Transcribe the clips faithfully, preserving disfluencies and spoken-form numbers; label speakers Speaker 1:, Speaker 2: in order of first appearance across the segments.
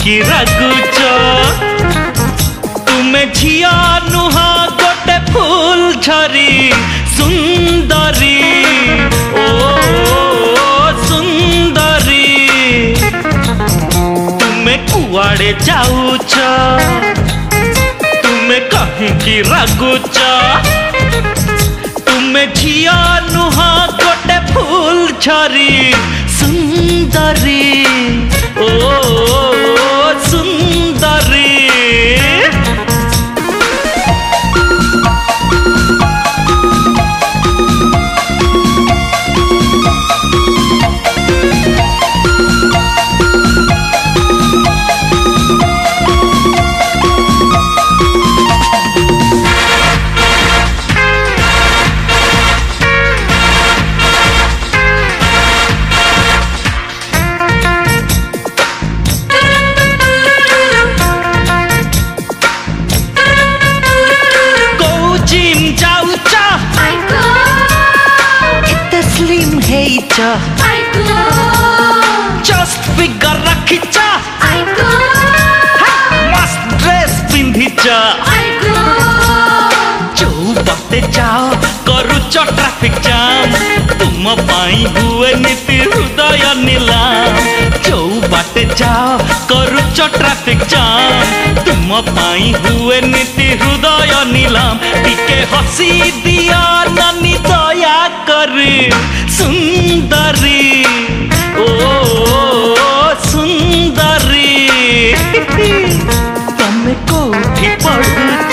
Speaker 1: कहीं रागुच तुमे झिया नुह गोटे फूल झरी सुंदरी ओ सुंदरी तुमे कुआड़े जाऊच तुमे कहीं रागुच तुमे झिया नुह गोटे फूल झरी सुंदरी ओ सुंदरी जस्ट फिगर रखिच मस्त ड्रेस पिंधिच जो बाटे जाओ करुच ट्रैफिक जाम तुम पाई हुए नीति हृदय नीलाम जो बाटे जाओ करुच ट्रैफिक जाम तुम पाई हुए नीति हृदय नीलाम टिके हसी दिया नानी दया कर सुंदरी ओ सुंदरी तुम कोठी पढ़ुच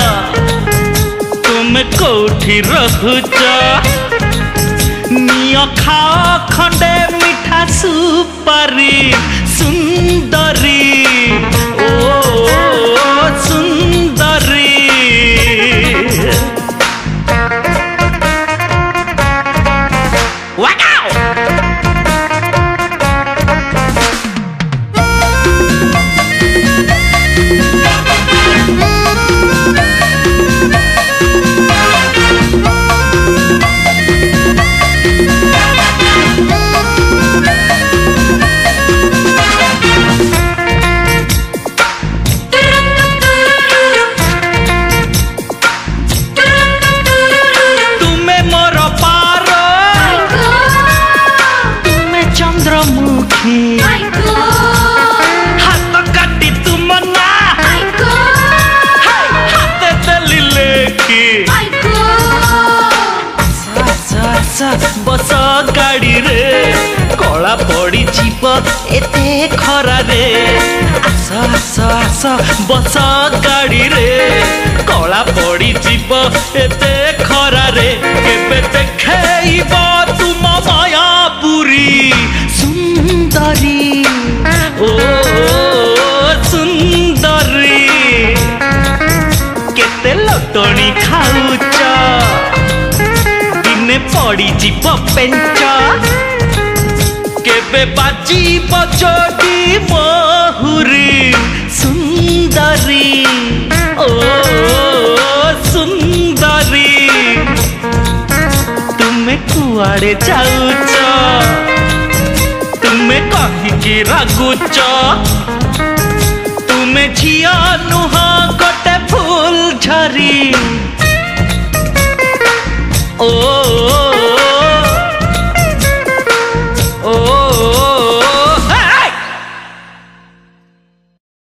Speaker 1: तुम कोठी रहुच निय खाओ खंडे मिठा सुपारी सुंदरी ओ सुंदरी हाथ काटी तुम ना हाथ दली लेकी बस गाड़ी रे कला पड़ी जीव एते खरा रे आस आस आस बस गाड़ी रे कला पड़ी जीव एते खरा रे केबे देखेइब तुम मायापुरी सुंदरी ओ सुंदरी केते लटणी खाऊच दिने पड़ी जीव पेंच केबे बाजी बजोडी महुरी सुंदरी ओ सुंदरी तुमे कुआड़े जाऊच तुमे कहीं रागुच तुमे झिया नुह